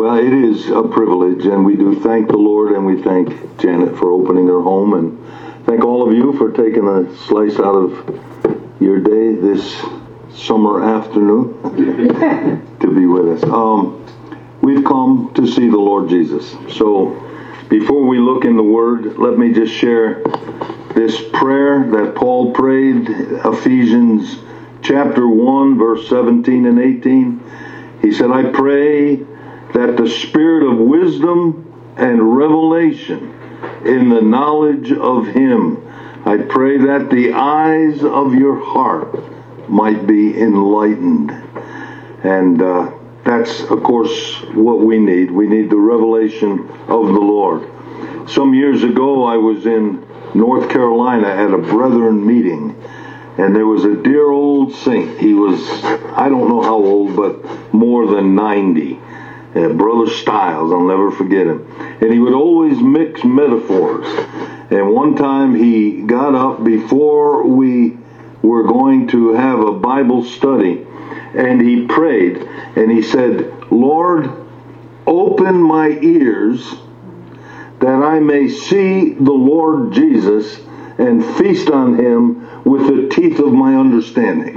Well, it is a privilege, and we do thank the Lord, and we thank Janet for opening her home, and thank all of you for taking a slice out of your day this summer afternoon to be with us. We've come to see the Lord Jesus. So before we look in the Word, let me just share this prayer that Paul prayed, Ephesians chapter 1, verse 17 and 18. He said, I pray that the spirit of wisdom and revelation in the knowledge of Him, I pray that the eyes of your heart might be enlightened. And that's, of course, what we need. We need the revelation of the Lord. Some years ago, I was in North Carolina at a brethren meeting, and there was a dear old saint. He was, I don't know how old, but more than 90. Brother Stiles, I'll never forget him. And he would always mix metaphors. And one time he got up before we were going to have a Bible study, and he prayed, and he said, Lord, open my ears that I may see the Lord Jesus and feast on Him with the teeth of my understanding.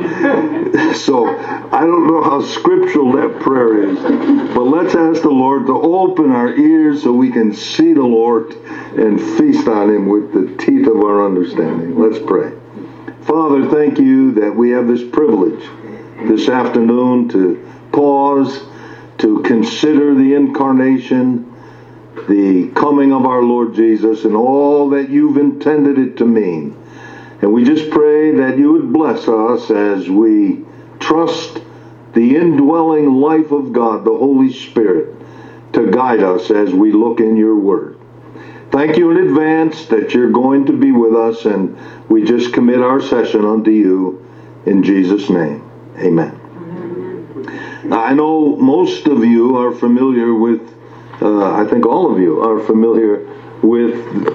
So, I don't know how scriptural that prayer is, but let's ask the Lord to open our ears so we can see the Lord and feast on Him with the teeth of our understanding. Let's pray. Father, thank you that we have this privilege this afternoon to pause, to consider the incarnation, the coming of our Lord Jesus, and all that you've intended it to mean. And we just pray that you would bless us as we trust the indwelling life of God, the Holy Spirit, to guide us as we look in your word. Thank you in advance that you're going to be with us, and we just commit our session unto you in Jesus' name. Amen. Now, I know most of you are familiar with, I think all of you are familiar with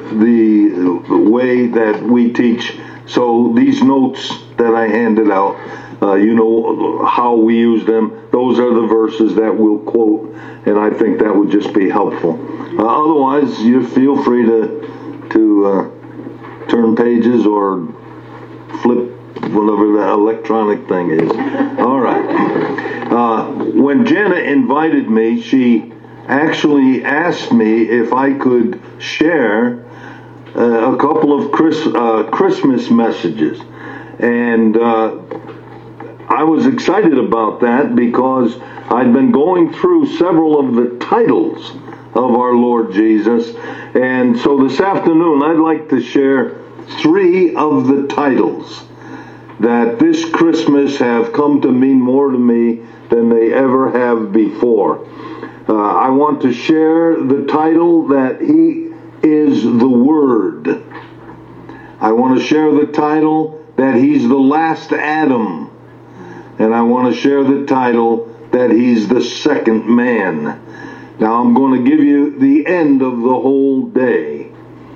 the way that we teach. So these notes that I handed out, you know how we use them. Those are the verses that we'll quote, and I think that would just be helpful. Otherwise, you feel free to turn pages or flip whatever the electronic thing is. All right. When Jenna invited me, she actually asked me if I could share a couple of Christmas messages. And I was excited about that because I'd been going through several of the titles of our Lord Jesus. And so this afternoon, I'd like to share 3 of the titles that this Christmas have come to mean more to me than they ever have before. I want to share the title that He is the Word. I want to share the title that He's the last Adam. And I want to share the title that He's the second man. Now I'm going to give you the end of the whole day.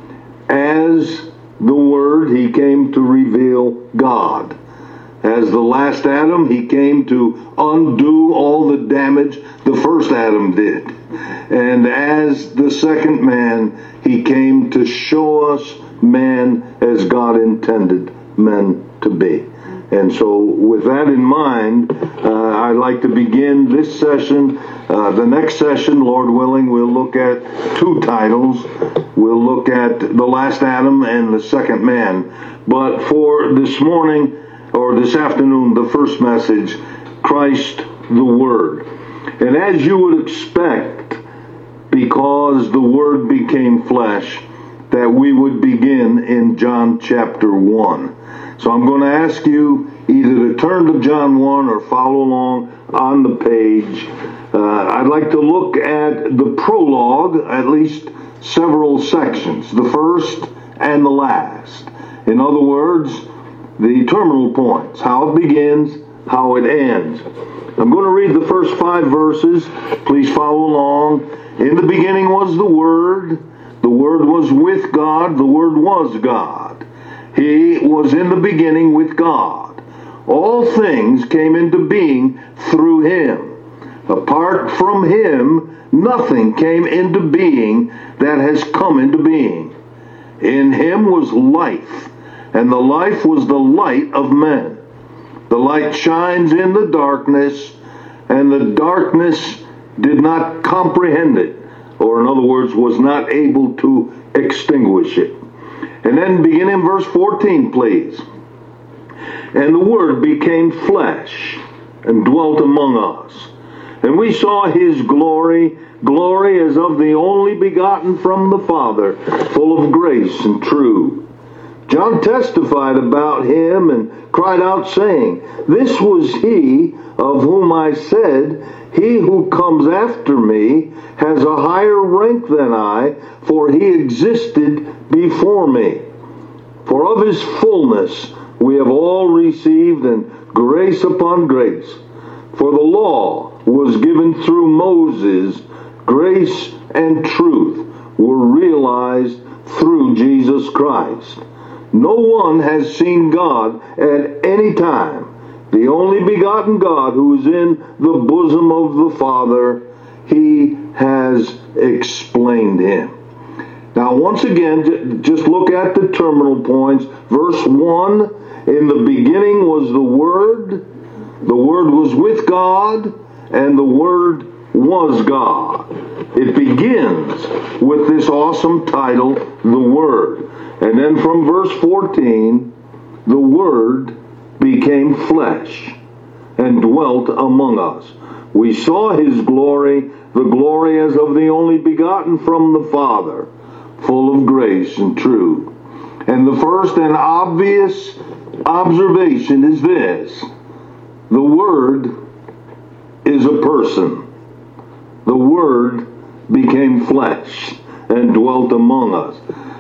As the Word, He came to reveal God. As the last Adam, He came to undo all the damage the first Adam did. And as the second man, He came to show us man as God intended men to be. And so with that in mind, I'd like to begin this session. The next session, Lord willing, we'll look at 2 titles. We'll look at the last Adam and the second man. But for this morning, or this afternoon, the first message, Christ the Word. And as you would expect, because the Word became flesh, that we would begin in John chapter 1. So I'm going to ask you either to turn to John 1 or follow along on the page. I'd like to look at the prologue, at least several sections, the first and the last. In other words, the terminal points, how it begins, how it ends. I'm going to read the first 5 verses. Please follow along. In the beginning was the Word. The Word was with God. The Word was God. He was in the beginning with God. All things came into being through Him. Apart from him, nothing came into being that has come into being. In him was life, and the life was the light of men. The light shines in the darkness, and the darkness did not comprehend it, or in other words, was not able to extinguish it. And then begin in verse 14, please. And the Word became flesh and dwelt among us. And we saw his glory, glory as of the only begotten from the Father, full of grace and truth. John testified about him and cried out, saying, This was he of whom I said, He who comes after me has a higher rank than I, for he existed before me. For of his fullness we have all received, and grace upon grace. For the law was given through Moses, grace and truth were realized through Jesus Christ. No one has seen God at any time. The only begotten God who is in the bosom of the Father, he has explained him. Now, once again, just look at the terminal points. Verse 1, in the beginning was the Word was with God, and the Word was God. It begins with this awesome title, the Word. And then from verse 14, the Word became flesh and dwelt among us. We saw his glory, the glory as of the only begotten from the Father, full of grace and truth. And the first and obvious observation is this: the Word is a person. The Word became flesh and dwelt among us.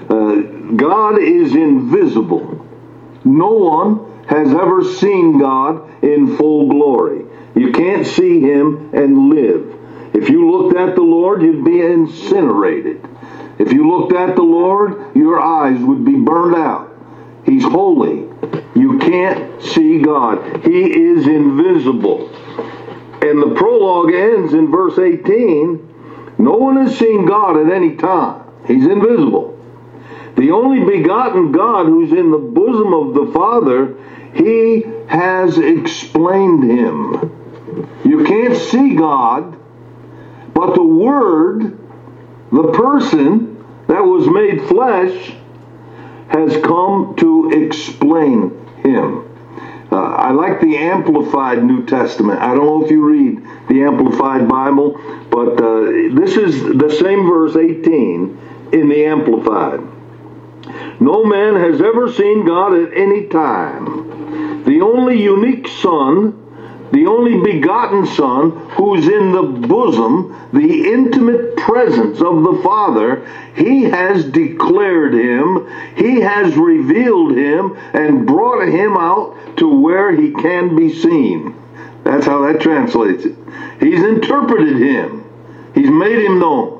God is invisible. No one has ever seen God in full glory. You can't see him and live. If you looked at the Lord, you'd be incinerated. If you looked at the Lord, your eyes would be burned out. He's holy. You can't see God. He is invisible. And the prologue ends in verse 18. No one has seen God at any time. He's invisible. The only begotten God who's in the bosom of the Father, he has explained him. You can't see God, but the Word, the person that was made flesh, has come to explain him. I like the Amplified New Testament. I don't know if you read the Amplified Bible, but this is the same verse 18 in the Amplified. No man has ever seen God at any time. The only unique Son, the only begotten Son, who's in the bosom, the intimate presence of the Father, he has declared him, he has revealed him, and brought him out to where he can be seen. That's how that translates it. He's interpreted him. He's made him known.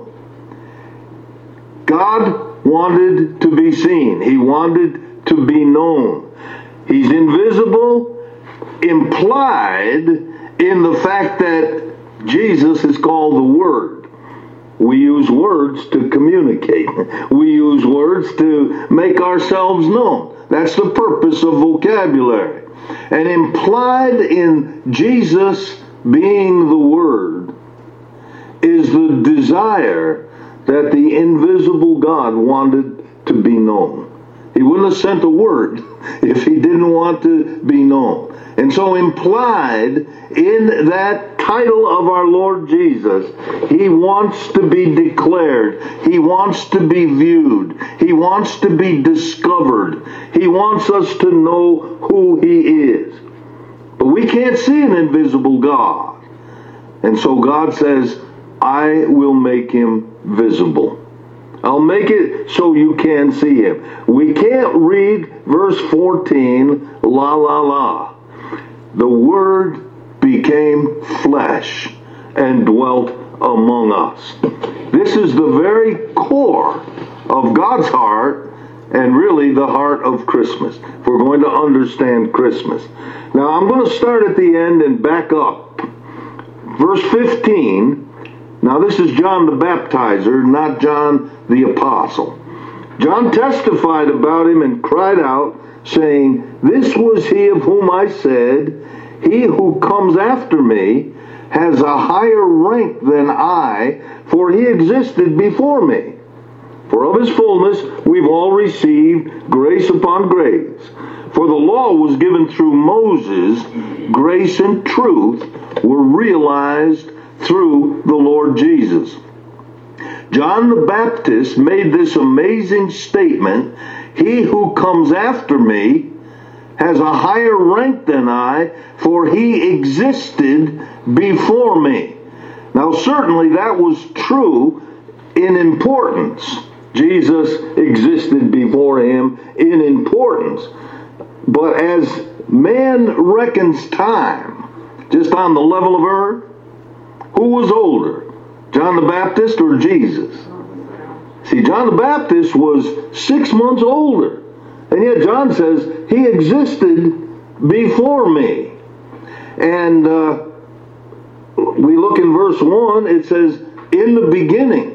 God wanted to be seen. He wanted to be known. He's invisible, implied in the fact that Jesus is called the Word. We use words to communicate. We use words to make ourselves known. That's the purpose of vocabulary. And implied in Jesus being the Word is the desire that the invisible God wanted to be known. He wouldn't have sent a word if he didn't want to be known. And so implied in that title of our Lord Jesus, he wants to be declared. He wants to be viewed. He wants to be discovered. He wants us to know who he is. But we can't see an invisible God. And so God says, I will make him visible. I'll make it so you can see him. We can't read verse 14, la la la. The Word became flesh and dwelt among us. This is the very core of God's heart, and really the heart of Christmas, if we're going to understand Christmas. Now I'm going to start at the end and back up Verse 15. Now this is John the Baptizer, not John the Apostle. John testified about him and cried out, saying, This was he of whom I said, He who comes after me has a higher rank than I, for he existed before me. For of his fullness we've all received grace upon grace. For the law was given through Moses, grace and truth were realized through the Lord Jesus. John the Baptist made this amazing statement, He who comes after me has a higher rank than I, for he existed before me. Now certainly that was true in importance. Jesus existed before him in importance. But as man reckons time, just on the level of earth, who was older, John the Baptist or Jesus? See, John the Baptist was 6 months older. And yet John says, he existed before me. And we look in verse 1, it says, in the beginning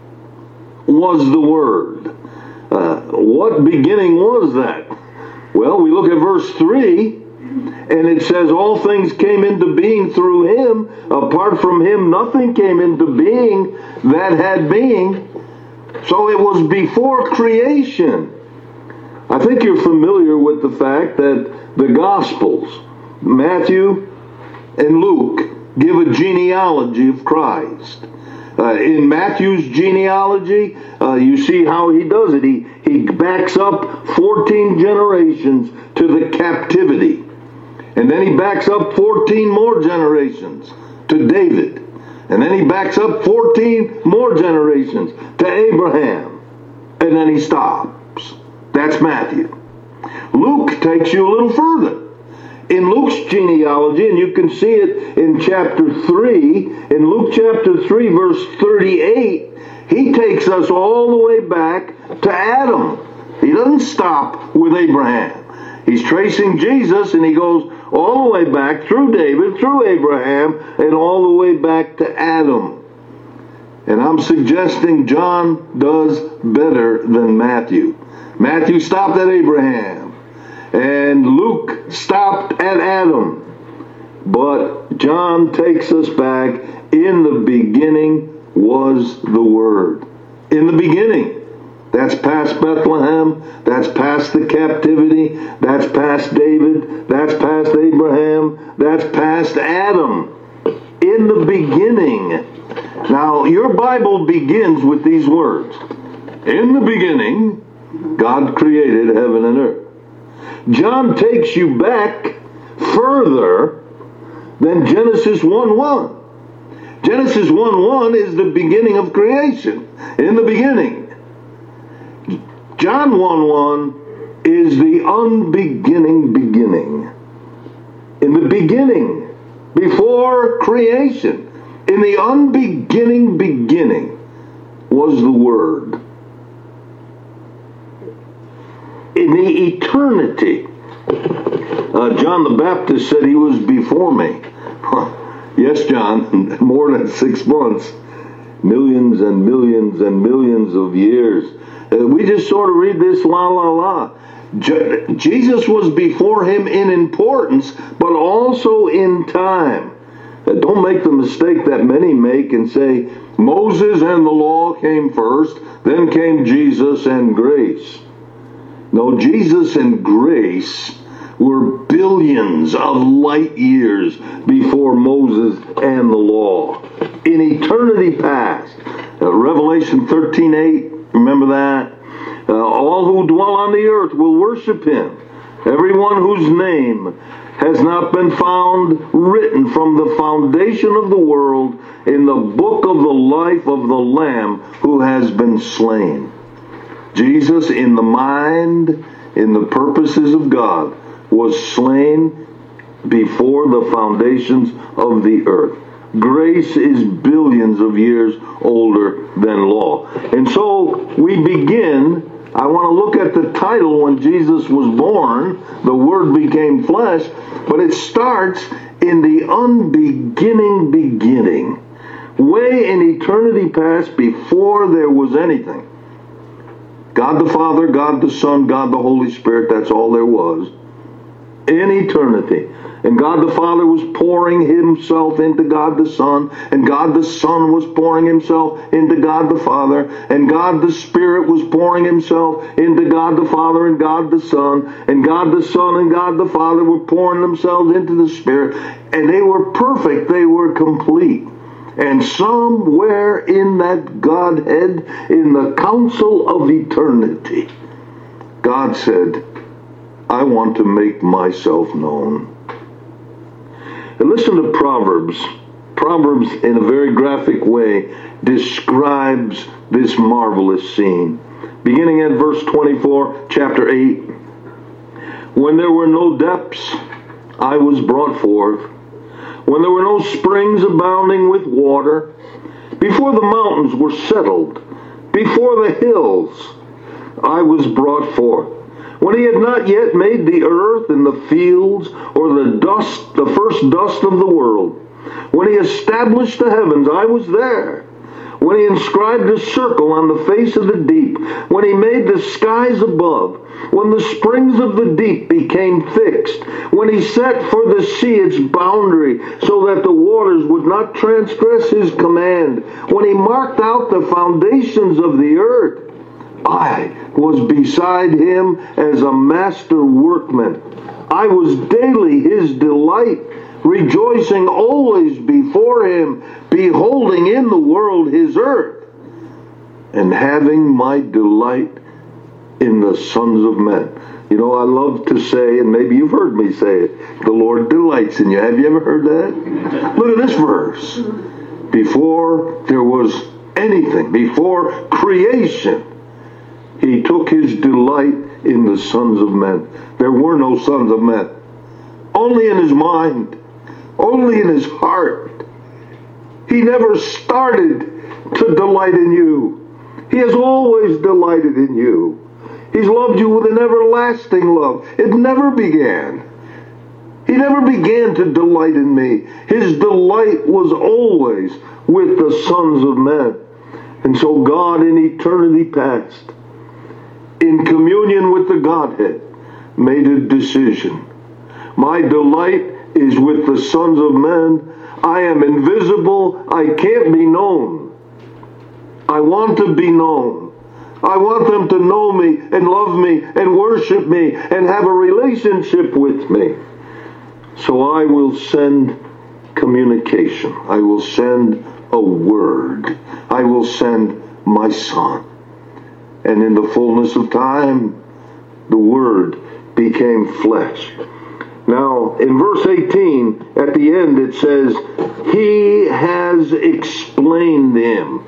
was the Word. What beginning was that? Well, we look at verse 3, and it says all things came into being through him. Apart from him, nothing came into being that had being. So it was before creation. I think you're familiar with the fact that the Gospels, Matthew and Luke, give a genealogy of Christ. In Matthew's genealogy, you see how he does it. He backs up 14 generations to the captivity. And then he backs up 14 more generations to David. And then he backs up 14 more generations to Abraham. And then he stops. That's Matthew. Luke takes you a little further. In Luke's genealogy, and you can see it in chapter 3, in Luke chapter 3, verse 38, he takes us all the way back to Adam. He doesn't stop with Abraham. He's tracing Jesus, and he goes all the way back through David, through Abraham, and all the way back to Adam. And I'm suggesting John does better than Matthew. Matthew stopped at Abraham, and Luke stopped at Adam. But John takes us back. In the beginning was the Word. In the beginning. That's past Bethlehem. That's past the captivity. That's past David. That's past Abraham. That's past Adam. In the beginning. Now, your Bible begins with these words. In the beginning, God created heaven and earth. John takes you back further than Genesis 1:1. Genesis 1:1 is the beginning of creation. In the beginning. John 1:1 is the unbeginning beginning. In the beginning, before creation, in the unbeginning beginning was the Word. In the eternity, John the Baptist said he was before me. Yes, John, more than 6 months. Millions and millions and millions of years. We just sort of read this la la la. Jesus was before him in importance, but also in time. Don't make the mistake that many make and say, Moses and the law came first, then came Jesus and grace. No, Jesus and grace were billions of light years before Moses and the law. In eternity past. Revelation 13:8, remember that? All who dwell on the earth will worship him. Everyone whose name has not been found written from the foundation of the world in the book of the life of the Lamb who has been slain. Jesus, in the mind, in the purposes of God, was slain before the foundations of the earth. Grace is billions of years older than law. And so we begin I want to look at the title when Jesus was born, the Word became flesh, but it starts in the unbeginning beginning, way in eternity past before there was anything. God the Father, God the Son, God the Holy Spirit, that's all there was in eternity. And God the Father was pouring himself into God the Son, and God the Son was pouring himself into God the Father, and God the Spirit was pouring himself into God the Father and God the Son, and God the Son and God the Father were pouring themselves into the Spirit, and they were perfect, they were complete. And somewhere in that Godhead, in the council of eternity, God said, I want to make myself known. And listen to Proverbs. Proverbs, in a very graphic way, describes this marvelous scene. Beginning at verse 24, chapter 8. When there were no depths, I was brought forth. When there were no springs abounding with water, before the mountains were settled, before the hills, I was brought forth. When he had not yet made the earth and the fields, or the dust, the first dust of the world, when he established the heavens, I was there. When he inscribed a circle on the face of the deep, when he made the skies above, when the springs of the deep became fixed, when he set for the sea its boundary, so that the waters would not transgress his command, when he marked out the foundations of the earth, I was beside him as a master workman. I was daily his delight, rejoicing always before him, beholding in the world his earth, and having my delight in the sons of men. You know, I love to say, and maybe you've heard me say it, the Lord delights in you. Have you ever heard that? Look at this verse. Before there was anything, before creation, he took his delight in the sons of men. There were no sons of men. Only in his mind. Only in his heart. He never started to delight in you. He has always delighted in you. He's loved you with an everlasting love. It never began. He never began to delight in me. His delight was always with the sons of men. And so God in eternity past, in communion with the Godhead, made a decision. My delight is with the sons of men. I am invisible. I can't be known. I want to be known. I want them to know me and love me and worship me and have a relationship with me. So I will send communication. I will send a word. I will send my Son. And in the fullness of time, the Word became flesh. Now, in verse 18, at the end, it says, He has explained him.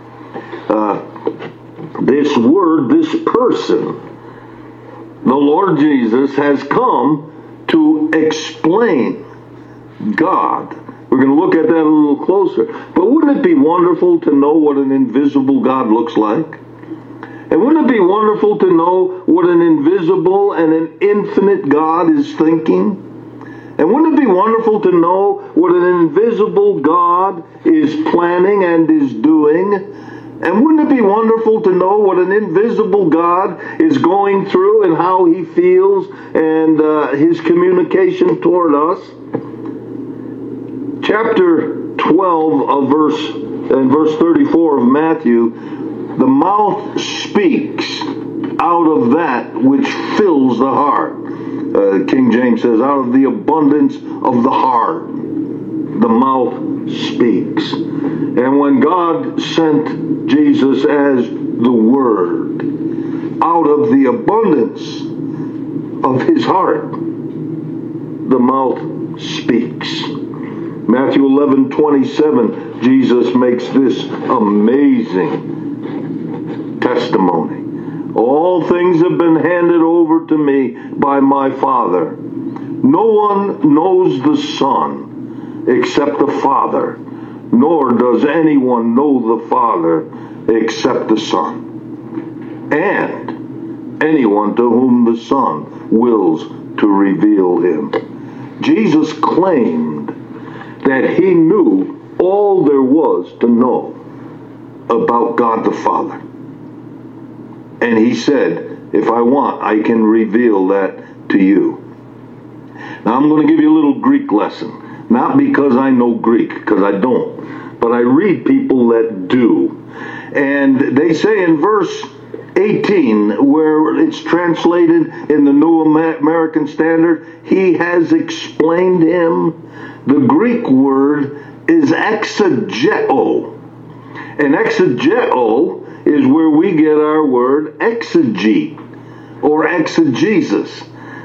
This Word, this person, the Lord Jesus, has come to explain God. We're going to look at that a little closer. But wouldn't it be wonderful to know what an invisible God looks like? And wouldn't it be wonderful to know what an invisible and an infinite God is thinking? And wouldn't it be wonderful to know what an invisible God is planning and is doing? And wouldn't it be wonderful to know what an invisible God is going through and how he feels and his communication toward us? Chapter 12 of verse 34 of Matthew, the mouth speaks out of that which fills the heart. King James says, out of the abundance of the heart, the mouth speaks. And when God sent Jesus as the Word, out of the abundance of his heart, the mouth speaks. Matthew 11:27, Jesus makes this amazing testimony. All things have been handed over to me by my Father. No one knows the Son except the Father, nor does anyone know the Father except the Son, and anyone to whom the Son wills to reveal him. Jesus claimed that he knew all there was to know about God the Father. And he said, if I want, I can reveal that to you. Now I'm going to give you a little Greek lesson. Not because I know Greek, because I don't. But I read people that do. And they say in verse 18, where it's translated in the New American Standard, he has explained him. The Greek word is exegeo. And exegeo is where we get our word exegete or exegesis.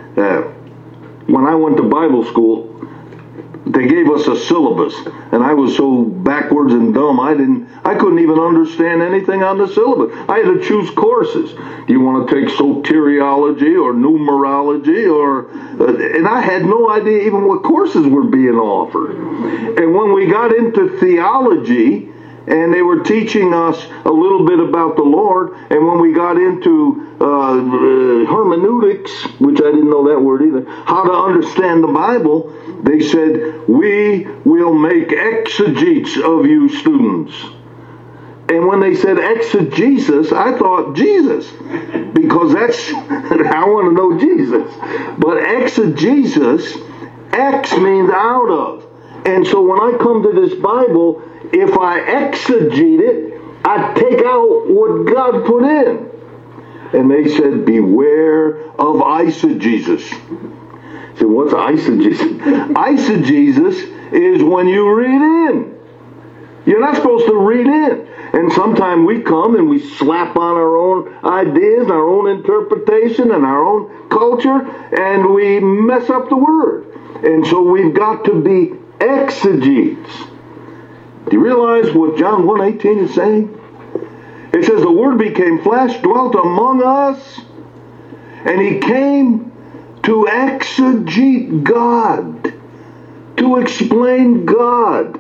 When I went to Bible school, they gave us a syllabus, and I was so backwards and dumb, I couldn't even understand anything on the syllabus. I had to choose courses. Do you want to take soteriology or numerology, and I had no idea even what courses were being offered. And when we got into theology, and they were teaching us a little bit about the Lord, and when we got into hermeneutics, which I didn't know that word either, how to understand the Bible, they said, we will make exegetes of you students. And when they said exegesis, I thought Jesus, because I want to know Jesus. But exegesis, ex means out of. And so when I come to this Bible, if I exegete it, I take out what God put in. And they said, beware of eisegesis. I said, what's eisegesis? Eisegesis is when you read in. You're not supposed to read in. And sometimes we come and we slap on our own ideas, our own interpretation, and our own culture, and we mess up the word. And so we've got to be exegetes. Do you realize what John 1:18 is saying? It says, the Word became flesh, dwelt among us, and he came to exegete God, to explain God,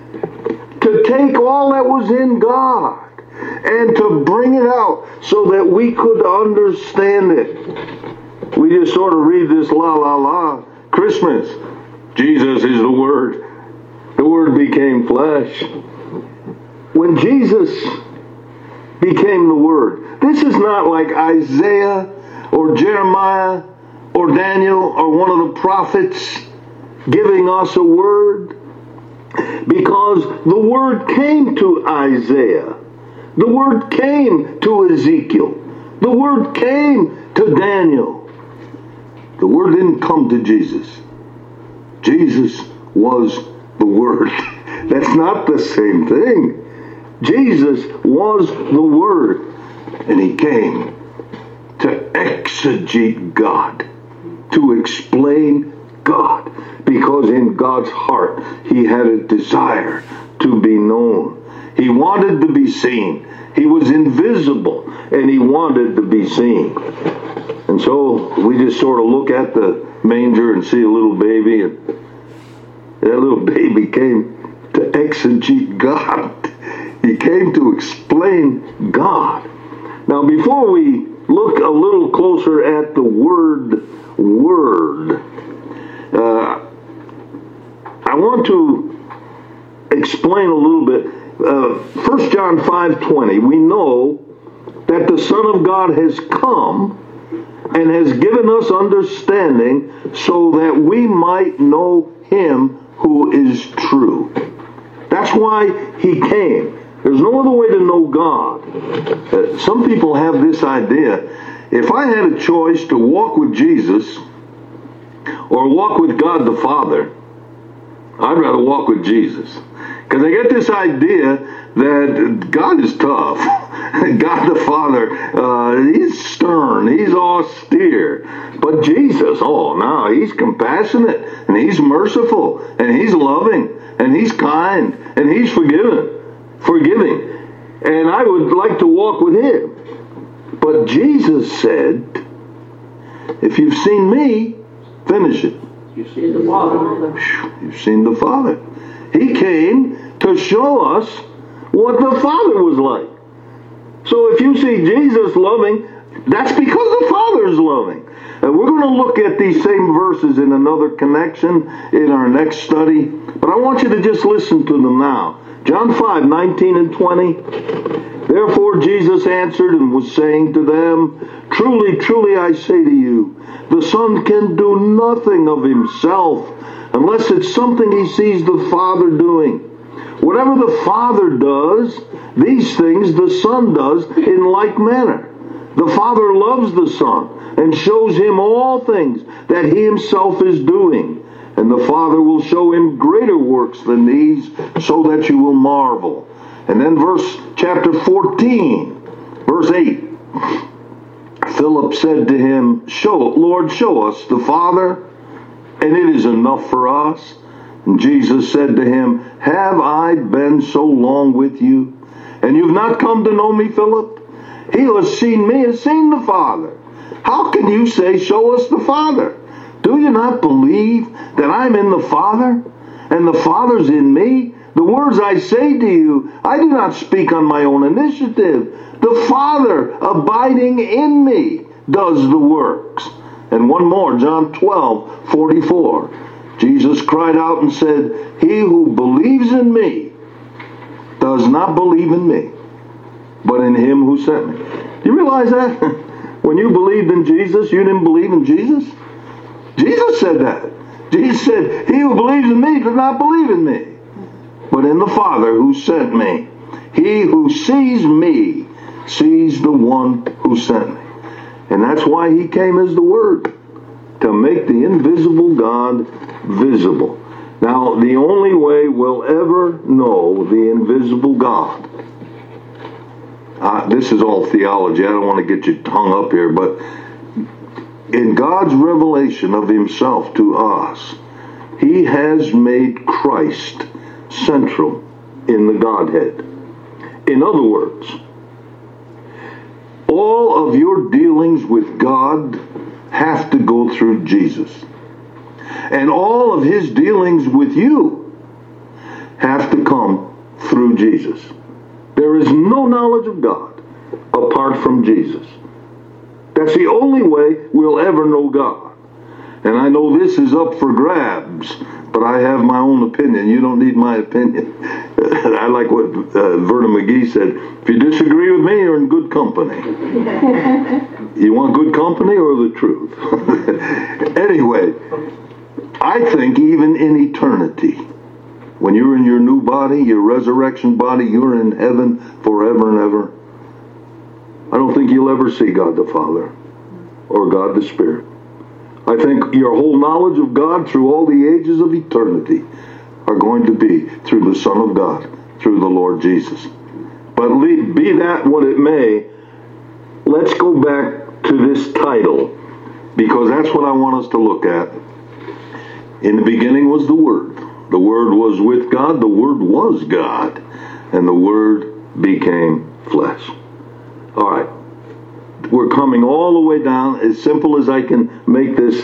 to take all that was in God and to bring it out so that we could understand it. We just sort of read this la la la. Christmas, Jesus is the Word. The Word became flesh. When Jesus became the Word, this is not like Isaiah or Jeremiah or Daniel or one of the prophets giving us a word, because the Word came to Isaiah. The Word came to Ezekiel. The Word came to Daniel. The Word didn't come to Jesus. Jesus was the Word. That's not the same thing. Jesus was the Word, and he came to exegete God, to explain God, because in God's heart he had a desire to be known. He wanted to be seen. He was invisible, and he wanted to be seen. And so we just sort of look at the manger and see a little baby, and that little baby came to exegete God. He came to explain God. Now, before we look a little closer at the word, I want to explain a little bit. 1 John 5:20, we know that the Son of God has come and has given us understanding so that we might know him who is true. That's why he came. There's no other way to know God. Some people have this idea. If I had a choice to walk with Jesus or walk with God the Father, I'd rather walk with Jesus. Because I get this idea that God is tough. God the Father, he's stern, he's austere. But Jesus, no, he's compassionate, and he's merciful, and he's loving, and he's kind, and he's forgiving. And I would like to walk with him. But Jesus said, if you've seen me, finish it. You've seen the Father. You've seen the Father. He came to show us what the Father was like. So if you see Jesus loving, That's because the Father is loving. And we're going to look at these same verses in another connection in our next study. But I want you to just listen to them now. John 5:19 and 20. Therefore Jesus answered and was saying to them, Truly, truly, I say to you, the Son can do nothing of himself unless it's something he sees the Father doing. Whatever the Father does, these things the Son does in like manner. The Father loves the Son and shows him all things that he himself is doing. And the Father will show him greater works than these, so that you will marvel. And then chapter 14, verse 8. Philip said to him, Lord, show us the Father, and it is enough for us. And Jesus said to him, Have I been so long with you, and you've not come to know me, Philip? He who has seen me has seen the Father. How can you say, Show us the Father? Do you not believe that I'm in the Father, and the Father's in me? The words I say to you, I do not speak on my own initiative. The Father abiding in me does the works. And one more, John 12:44. Jesus cried out and said, He who believes in me does not believe in me, but in him who sent me. Do you realize that? When you believed in Jesus, you didn't believe in Jesus? Jesus said that. Jesus said, He who believes in me does not believe in me, but in the Father who sent me. He who sees me sees the one who sent me. And that's why he came as the Word, to make the invisible God visible. Now, the only way we'll ever know the invisible God, this is all theology, I don't want to get you hung up here, but in God's revelation of himself to us, he has made Christ central in the Godhead. In other words, all of your dealings with God have to go through Jesus. And all of his dealings with you have to come through Jesus. There is no knowledge of God apart from Jesus. That's the only way we'll ever know God. And I know this is up for grabs, but I have my own opinion. You don't need my opinion. I like what Vernon McGee said. If you disagree with me, you're in good company. You want good company or the truth? Anyway, I think even in eternity, when you're in your new body, your resurrection body, you're in heaven forever and ever. I don't think you'll ever see God the Father or God the Spirit. I think your whole knowledge of God through all the ages of eternity are going to be through the Son of God, through the Lord Jesus. But be that what it may, let's go back to this title, because that's what I want us to look at. In the beginning was the Word. The Word was with God. The Word was God. And the Word became flesh. All right. We're coming all the way down, as simple as I can make this,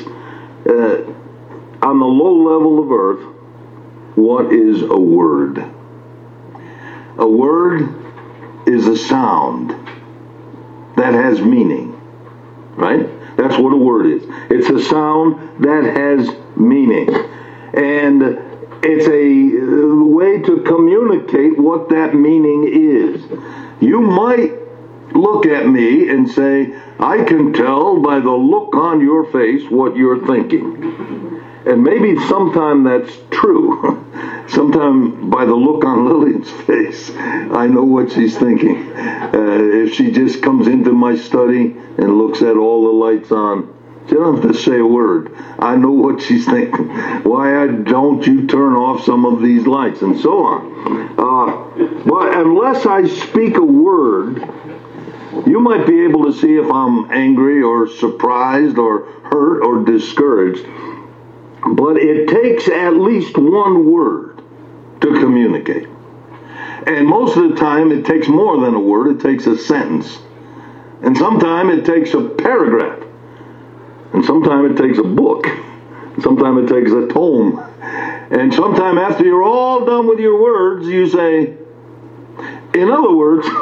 on the low level of earth. What is a word? A word is a sound that has meaning, right? That's what a word is. It's a sound that has meaning. And it's a way to communicate what that meaning is. You might look at me and say, I can tell by the look on your face what you're thinking. And maybe sometime that's true. Sometime by the look on Lillian's face, I know what she's thinking. If she just comes into my study and looks at all the lights on, she don't have to say a word. I know what she's thinking. Why don't you turn off some of these lights, and so on. But unless I speak a word, you might be able to see if I'm angry or surprised or hurt or discouraged. But it takes at least one word to communicate. And most of the time it takes more than a word. It takes a sentence. And sometimes it takes a paragraph. And sometimes it takes a book. Sometimes it takes a tome. And sometimes after you're all done with your words, you say, in other words,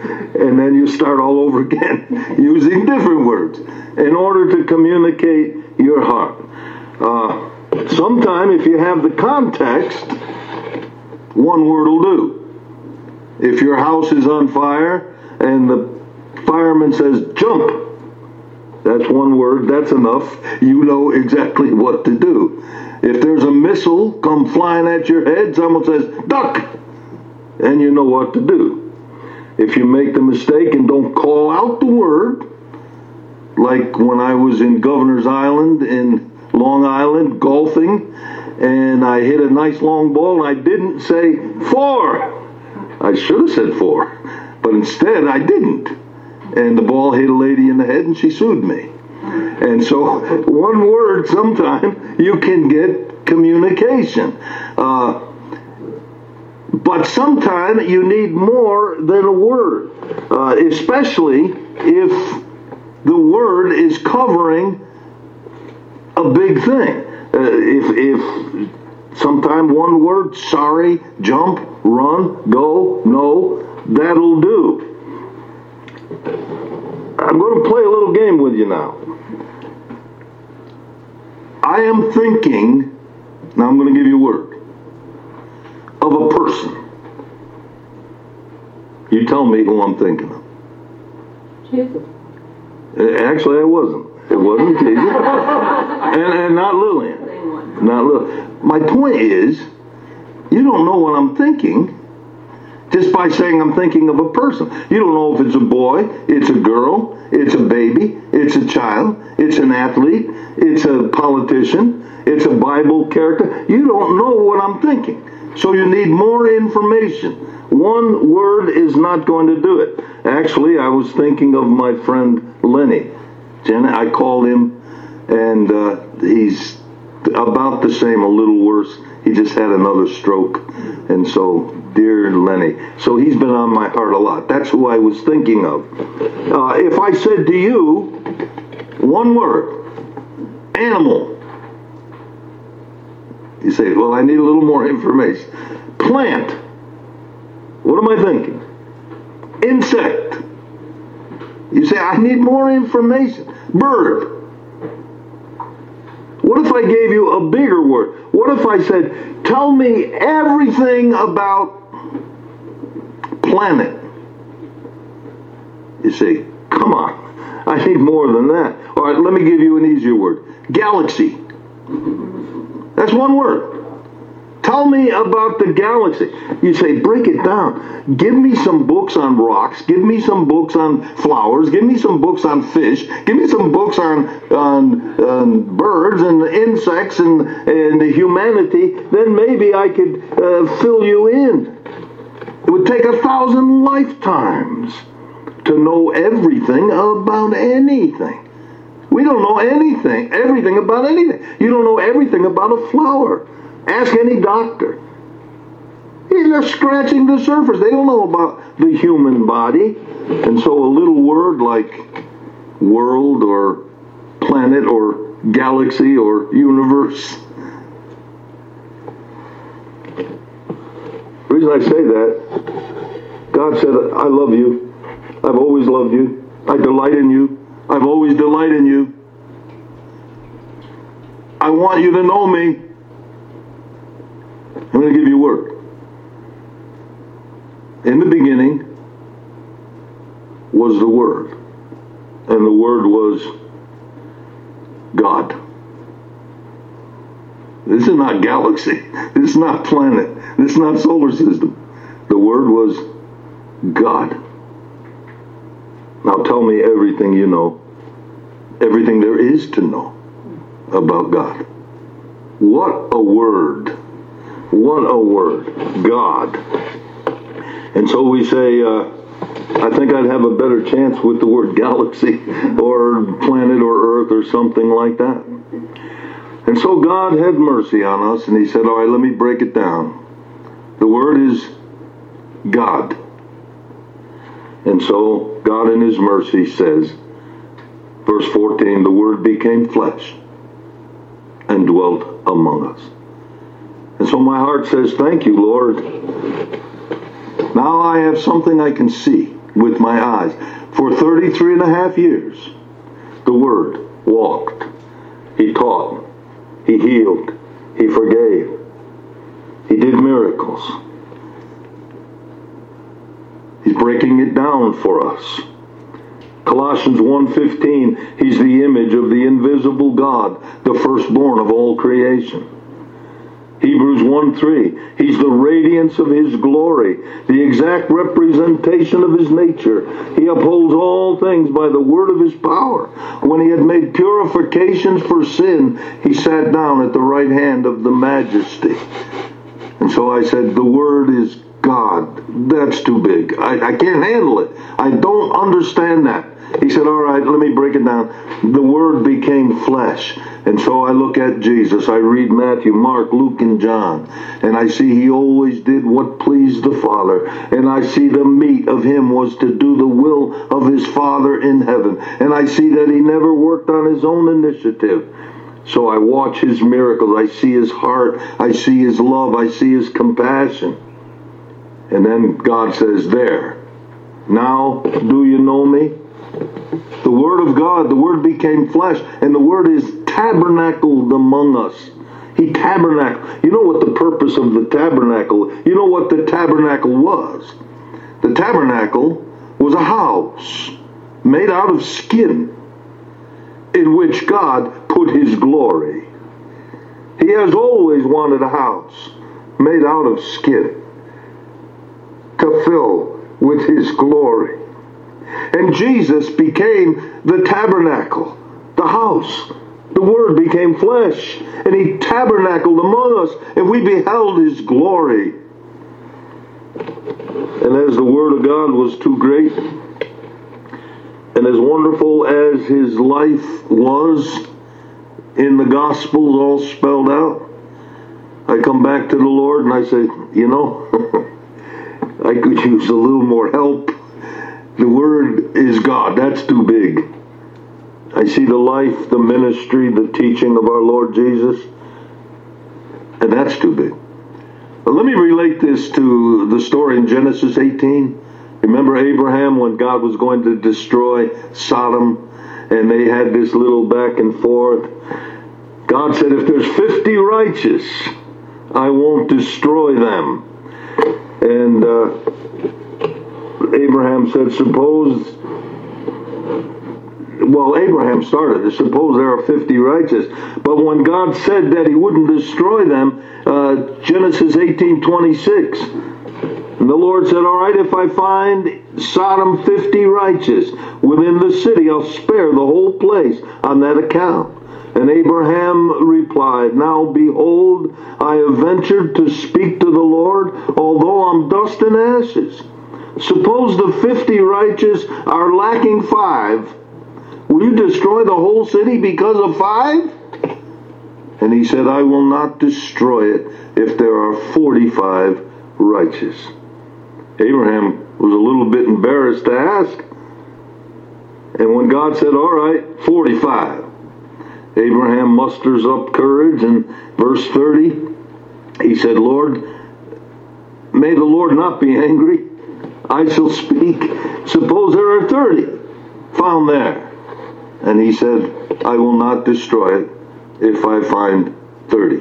and then you start all over again using different words in order to communicate your heart. Sometime if you have the context, one word will do. If your house is on fire and the fireman says, jump, that's one word, that's enough. You know exactly what to do. If there's a missile come flying at your head, someone says, duck, and you know what to do. If you make the mistake and don't call out the word, like when I was in Governor's Island in Long Island golfing, and I hit a nice long ball, and I didn't say 4. I should have said 4, but instead I didn't. And the ball hit a lady in the head, and she sued me. And so, one word, sometime, you can get communication. But sometimes you need more than a word, especially if the word is covering a big thing. If sometime one word, sorry, jump, run, go, no, that'll do. I'm going to play a little game with you now. I am thinking, now I'm going to give you a word, of a person. You tell me who I'm thinking of. Jesus. Actually, I wasn't. It wasn't Jesus. And not Lillian. Not Lillian. My point is, you don't know what I'm thinking just by saying I'm thinking of a person. You don't know if it's a boy, it's a girl, it's a baby, it's a child, it's an athlete, it's a politician, it's a Bible character. You don't know what I'm thinking. So you need more information. One word is not going to do it. Actually, I was thinking of my friend Lenny. Janet, I called him, and he's about the same, a little worse. He just had another stroke. And so, dear Lenny. So he's been on my heart a lot. That's who I was thinking of. If I said to you, one word, animal. You say, well, I need a little more information. Plant. What am I thinking? Insect. You say, I need more information. Bird. What if I gave you a bigger word? What if I said, tell me everything about planet? You say, come on, I need more than that. All right, let me give you an easier word. Galaxy. That's one word. Tell me about the galaxy. You say, break it down. Give me some books on rocks. Give me some books on flowers. Give me some books on fish. Give me some books on birds and insects and humanity. Then maybe I could fill you in. It would take 1,000 lifetimes to know everything about anything. We don't know everything about anything. You don't know everything about a flower. Ask any doctor. They're scratching the surface. They don't know about the human body. And so a little word like world or planet or galaxy or universe. The reason I say that, God said, I love you. I've always loved you. I delight in you. I've always delighted in you. I want you to know me. I'm going to give you a word. In the beginning was the Word, and the Word was God. This is not galaxy. This is not planet. This is not solar system. The Word was God. Now tell me everything you know, everything there is to know about God. What a word. What a word. God. And so we say, I think I'd have a better chance with the word galaxy or planet or earth or something like that. And so God had mercy on us, and he said, all right, let me break it down. The word is God. And so God in his mercy says, verse 14, the word became flesh and dwelt among us. And so my heart says, thank you, Lord. Now I have something I can see. with my eyes. For 33 and a half years, the Word walked. He taught. He healed. He forgave. He did miracles. He's breaking it down for us. Colossians 1:15, He's the image of the invisible God, the firstborn of all creation. Hebrews 1:3, He's the radiance of His glory, the exact representation of His nature. He upholds all things by the word of His power. When He had made purifications for sin, He sat down at the right hand of the Majesty. And so I said, the Word is God. That's too big. I can't handle it. I don't understand that. He said, all right, let me break it down. The Word became flesh. And so I look at Jesus. I read Matthew, Mark, Luke, and John. And I see He always did what pleased the Father. And I see the meat of Him was to do the will of His Father in heaven. And I see that He never worked on His own initiative. So I watch His miracles. I see His heart. I see His love. I see His compassion. And then God says, there. Now, do you know me? The Word of God, the Word became flesh, and the Word is tabernacled among us. He tabernacled. You know what the purpose of the tabernacle, you know what the tabernacle was? The tabernacle was a house made out of skin in which God put His glory. He has always wanted a house made out of skin to fill with His glory. And Jesus became the tabernacle, the house. The Word became flesh, and He tabernacled among us, and we beheld His glory. And as the Word of God was too great, and as wonderful as His life was in the Gospels all spelled out, I come back to the Lord and I say, you know, I could use a little more help. The Word is God. That's too big. I see the life, the ministry, the teaching of our Lord Jesus, and that's too big. But let me relate this to the story in Genesis 18. Remember Abraham when God was going to destroy Sodom, and they had this little back and forth. God said, if there's 50 righteous, I won't destroy them. And Abraham said, Abraham started to suppose there are 50 righteous. But when God said that He wouldn't destroy them, Genesis 18:26, and the Lord said, all right, if I find Sodom 50 righteous within the city, I'll spare the whole place on that account. And Abraham replied, now behold, I have ventured to speak to the Lord, although I'm dust and ashes. Suppose the 50 righteous are lacking 5. Will you destroy the whole city because of 5? And He said, I will not destroy it if there are 45 righteous. Abraham was a little bit embarrassed to ask. And when God said, all right, 45, Abraham musters up courage, and verse 30, he said, Lord, may the Lord not be angry. I shall speak. Suppose there are 30 found there. And He said, I will not destroy it if I find 30.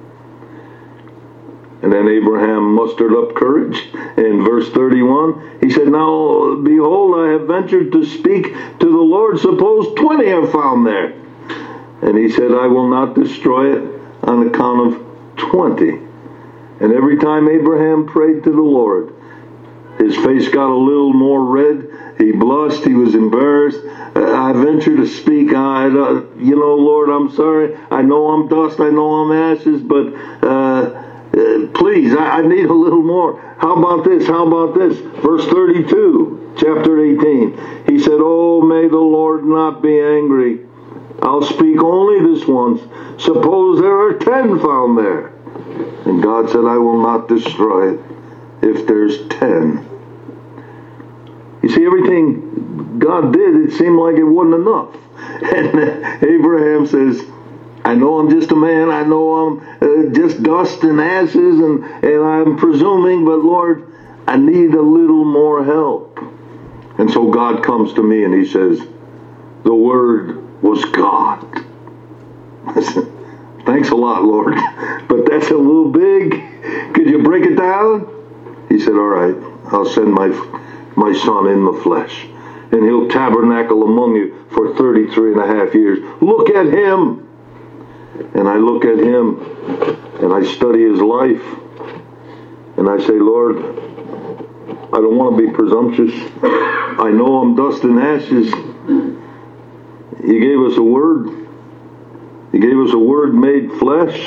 And then Abraham mustered up courage. In verse 31, he said, now behold, I have ventured to speak to the Lord. Suppose 20 are found there. And He said, I will not destroy it on account of 20. And every time Abraham prayed to the Lord, his face got a little more red. He blushed. He was embarrassed. I venture to speak. Lord, I'm sorry. I know I'm dust. I know I'm ashes. But please, I need a little more. How about this? How about this? Verse 32, chapter 18. He said, oh, may the Lord not be angry. I'll speak only this once. Suppose there are 10 found there. And God said, I will not destroy it if there's 10. You see, everything God did, it seemed like it wasn't enough. And Abraham says, I know I'm just a man. I know I'm just dust and ashes, and I'm presuming, but Lord, I need a little more help. And so God comes to me and he says, the Word was God. I said, thanks a lot, Lord, but that's a little big. Could you break it down? He said, all right, I'll send my Son in the flesh, and he'll tabernacle among you for 33 and a half years. Look at him. And I look at him, and I study his life, and I say, Lord, I don't want to be presumptuous. I know I'm dust and ashes. He gave us a word. He gave us a word made flesh.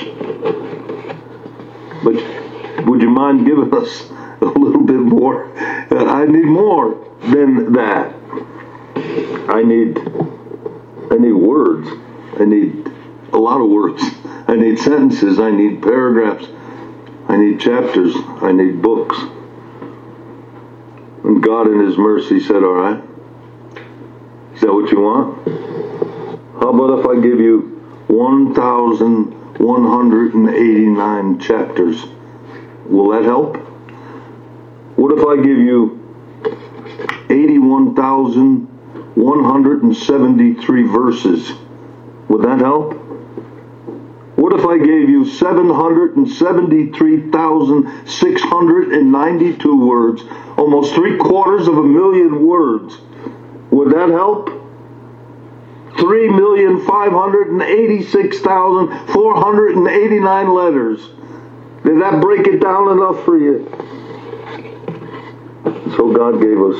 But would you mind giving us a little bit more? I need more than that. I need words. I need a lot of words. I need sentences. I need paragraphs. I need chapters. I need books. And God in his mercy said, all right, is that what you want? How about if I give you 1,189 chapters? Will that help? What if I give you 81,173 verses? Would that help? What if I gave you 773,692 words, almost 750,000 words? Would that help? 3,586,489 letters. Did that break it down enough for you? So God gave us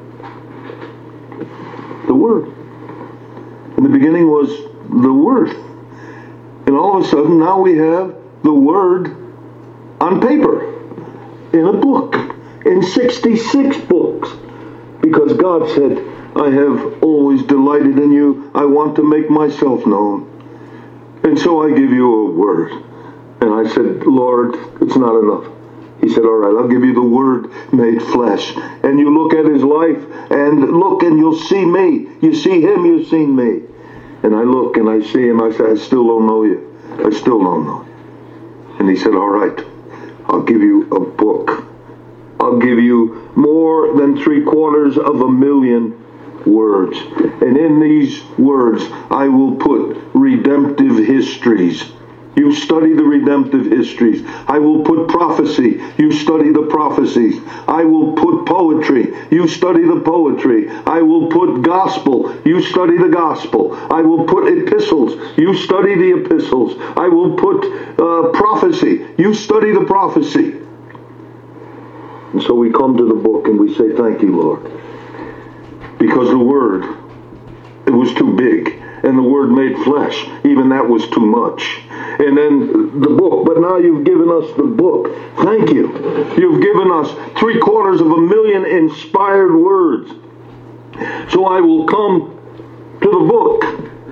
the Word. In the beginning was the Word. And all of a sudden, now we have the Word on paper, in a book, in 66 books. Because God said, I have always delighted in you. I want to make myself known. And so I give you a word. And I said, Lord, it's not enough. He said, all right, I'll give you the Word made flesh. And you look at his life, and look, and you'll see me. You see him, you've seen me. And I look, and I see him. I say, I still don't know you. I still don't know you. And he said, all right, I'll give you a book. I'll give you more than 750,000 words. And in these words, I will put redemptive histories. You study the redemptive histories. I will put prophecy. You study the prophecies. I will put poetry. You study the poetry. I will put gospel. You study the gospel. I will put epistles. You study the epistles. I will put prophecy. You study the prophecy. And so we come to the book and we say, thank you, Lord. Because the Word, it was too big. And the Word made flesh. Even that was too much. And then the book. But now you've given us the book. Thank you. You've given us 750,000 inspired words. So I will come to the book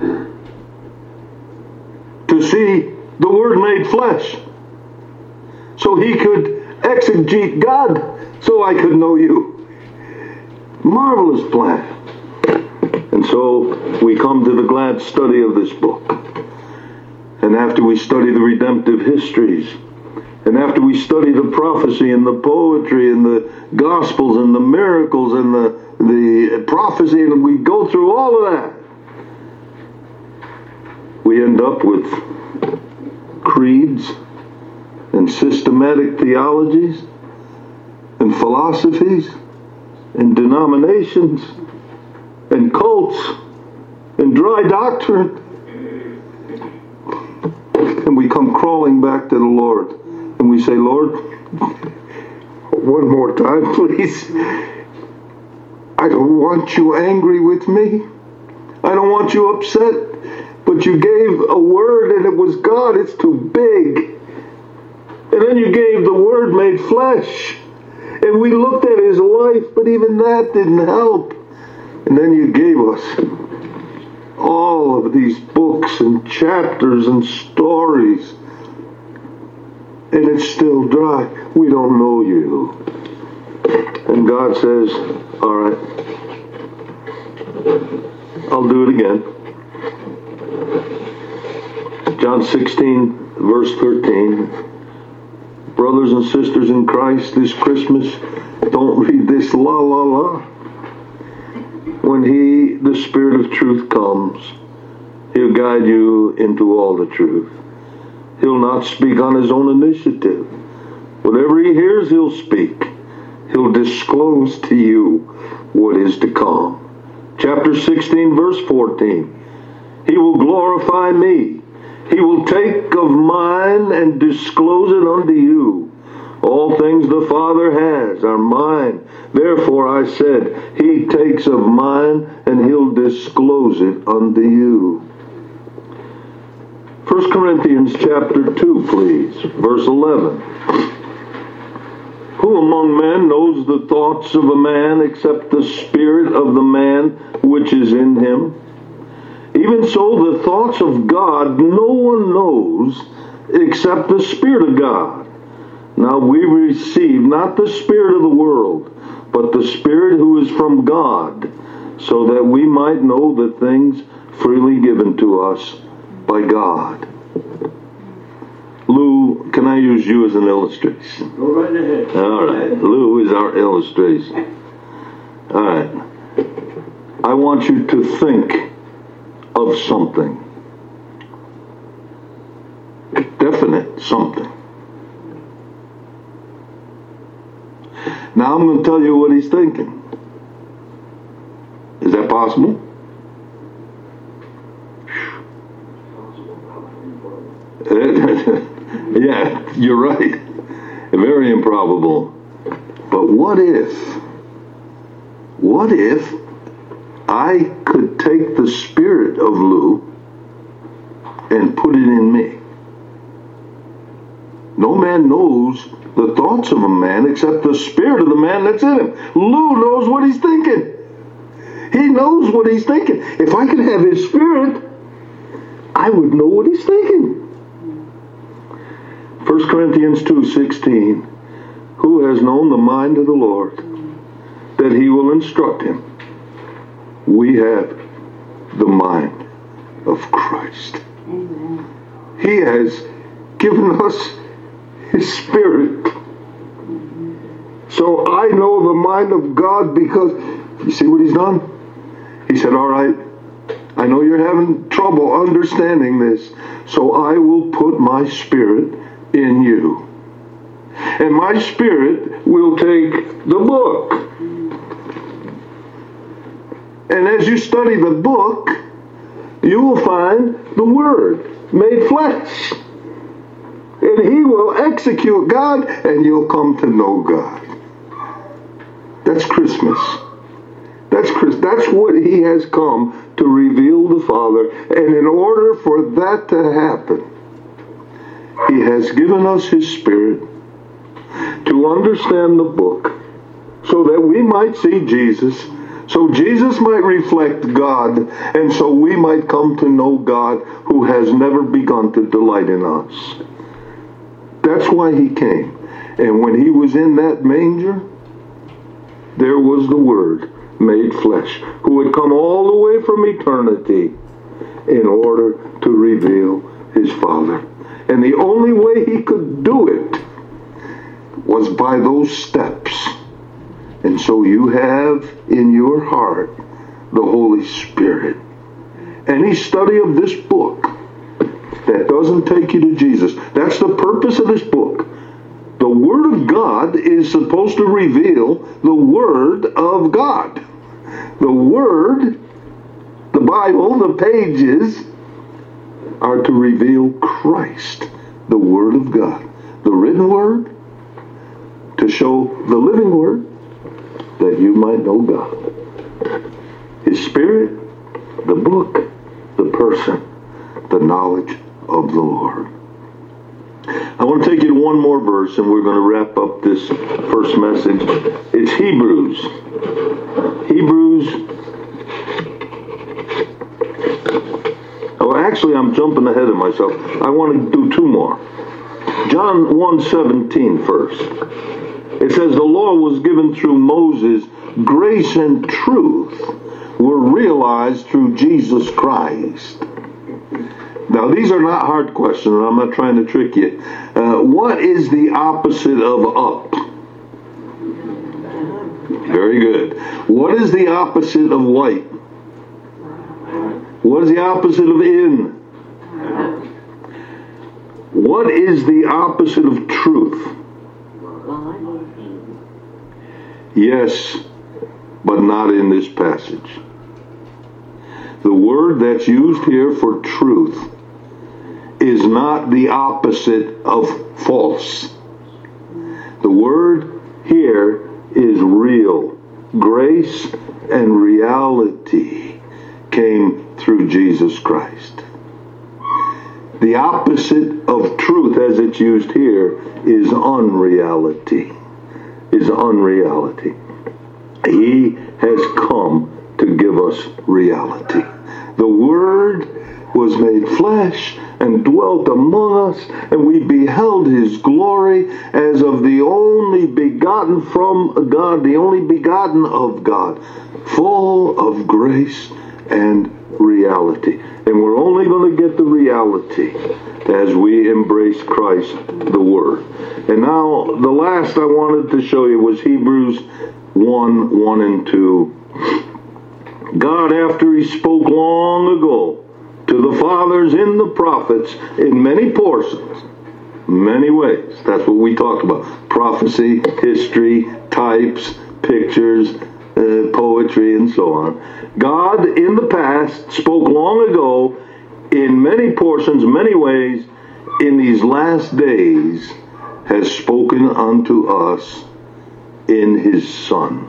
to see the Word made flesh. So he could exegete God. So I could know you. Marvelous plan. And so we come to the glad study of this book. And after we study the redemptive histories, and after we study the prophecy and the poetry and the gospels and the miracles and the prophecy, and we go through all of that, we end up with creeds and systematic theologies and philosophies and denominations and cults and dry doctrine. And we come crawling back to the Lord. And we say, Lord, one more time, please. I don't want you angry with me. I don't want you upset. But you gave a word and it was God. It's too big. And then you gave the Word made flesh. And we looked at his life, but even that didn't help. And then you gave us all of these books and chapters and stories. And it's still dry. We don't know you. And God says, all right, I'll do it again. John 16, verse 13. Brothers and sisters in Christ, this Christmas, don't read this la la la. when the Spirit of truth comes, he'll guide you into all the truth. He'll not speak on his own initiative. Whatever he hears, he'll speak. He'll disclose to you what is to come. Chapter 16, verse 14. He will glorify me. He will take of mine and disclose it unto you. All things the Father has are mine. Therefore I said, he takes of mine and he'll disclose it unto you. 1 Corinthians chapter 2, please. Verse 11. Who among men knows the thoughts of a man except the spirit of the man which is in him? Even so, the thoughts of God no one knows except the Spirit of God. Now we receive not the spirit of the world, but the Spirit who is from God, so that we might know the things freely given to us by God. Lou, can I use you as an illustration? Go right ahead. All right. Lou is our illustration. All right. I want you to think of something. Definite something. Now I'm going to tell you what he's thinking. Is that possible? Yeah, you're right. Very improbable. But what if I could take the spirit of Lou and put it in me? No man knows the thoughts of a man except the spirit of the man that's in him. Lou knows what he's thinking. He knows what he's thinking. If I could have his spirit, I would know what he's thinking. 1 Corinthians 2:16. Who has known the mind of the Lord, that he will instruct him? We have the mind of Christ. Amen. He has given us his spirit. So I know the mind of God because, you see what he's done? He said, all right, I know you're having trouble understanding this, so I will put my spirit in you. And my spirit will take the book. And as you study the book, you will find the Word made flesh. And he will execute God, and you'll come to know God. That's Christmas. That's what he has come to reveal the Father. And in order for that to happen, he has given us his Spirit to understand the book so that we might see Jesus, so Jesus might reflect God, and so we might come to know God who has never begun to delight in us. That's why he came. And when he was in that manger, there was the Word made flesh, who had come all the way from eternity in order to reveal his Father. And the only way he could do it was by those steps. And so you have in your heart the Holy Spirit. Any study of this book that doesn't take you to Jesus, that's the purpose of this book. The Word of God is supposed to reveal the Word of God. The Word, the Bible, the pages, are to reveal Christ, the Word of God. The written Word, to show the living Word, that you might know God. His Spirit, the book, the person, the knowledge of the Lord. I want to take you to one more verse, and we're going to wrap up this first message. It's Hebrews. Oh, actually, I'm jumping ahead of myself. I want to do two more. John 1:17 first. It says, the law was given through Moses. Grace and truth were realized through Jesus Christ. Now, these are not hard questions, and I'm not trying to trick you. What is the opposite of up? Very good. What is the opposite of light? What is the opposite of in? What is the opposite of truth? Yes, but not in this passage. The word that's used here for truth is not the opposite of false. The word here is real. Grace and reality came through Jesus Christ. The opposite of truth, as it's used here, is unreality. Is unreality. He has come to give us reality. The Word was made flesh and dwelt among us, and we beheld His glory as of the only begotten from God, the only begotten of God, full of grace and reality. And we're only going to get the reality as we embrace Christ, the Word. And now, the last I wanted to show you was Hebrews 1 and 2. God, after He spoke long ago to the fathers in the prophets in many portions, many ways. That's what we talked about. Prophecy, history, types, pictures, poetry, and so on. God, in the past, spoke long ago in many portions, many ways, in these last days, has spoken unto us in His Son.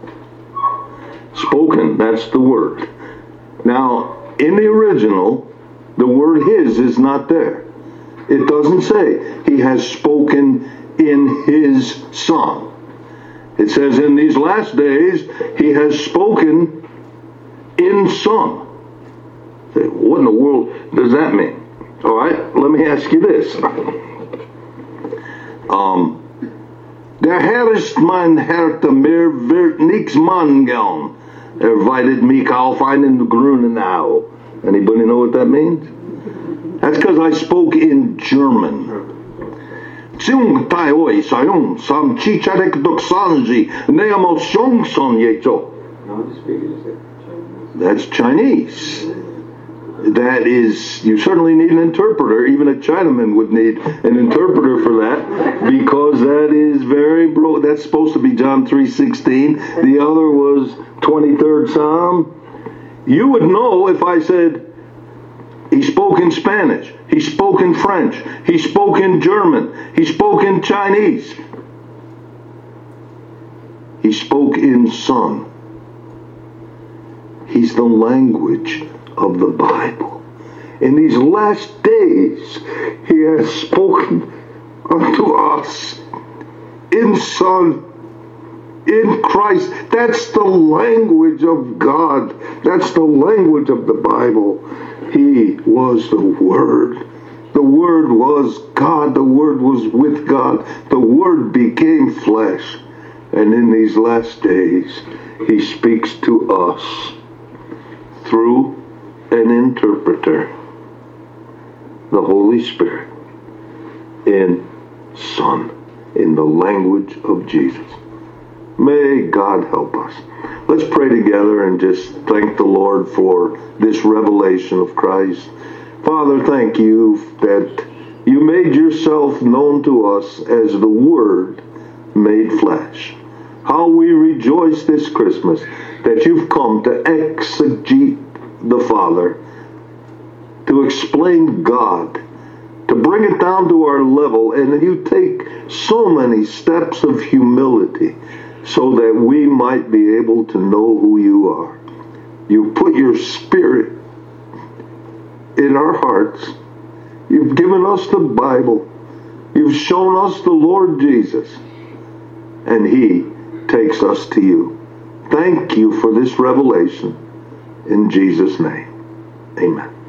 Spoken, that's the word. Now, in the original, the word His is not there. It doesn't say He has spoken in His Son. It says in these last days, He has spoken in Son. What in the world does that mean? All right, let me ask you this. Der Herr ist mein Härte, mir wird nichts mangeln. Weidet mich auf einen grünen Au. Anybody know what that means? That's because I spoke in German. That's Chinese. That is, you certainly need an interpreter. Even a Chinaman would need an interpreter for that, because that is very broad. That's supposed to be John 3:16. The other was 23rd Psalm. You would know if I said He spoke in Spanish, He spoke in French, He spoke in German, He spoke in Chinese. He spoke in Son. He's the language of the Bible. In these last days, He has spoken unto us in Son, in Christ. That's the language of God. That's the language of the Bible. He was the Word. The Word was God. The Word was with God. The Word became flesh. And in these last days, He speaks to us through an interpreter, the Holy Spirit, in Son, in the language of Jesus. May God help us. Let's pray together and just thank the Lord for this revelation of Christ. Father, thank You that You made Yourself known to us as the Word made flesh. How we rejoice this Christmas that You've come to exegete the Father, to explain God, to bring it down to our level, and You take so many steps of humility so that we might be able to know who You are. You put Your Spirit in our hearts. You've given us the Bible. You've shown us the Lord Jesus, and He takes us to You. Thank You for this revelation. In Jesus' name, amen.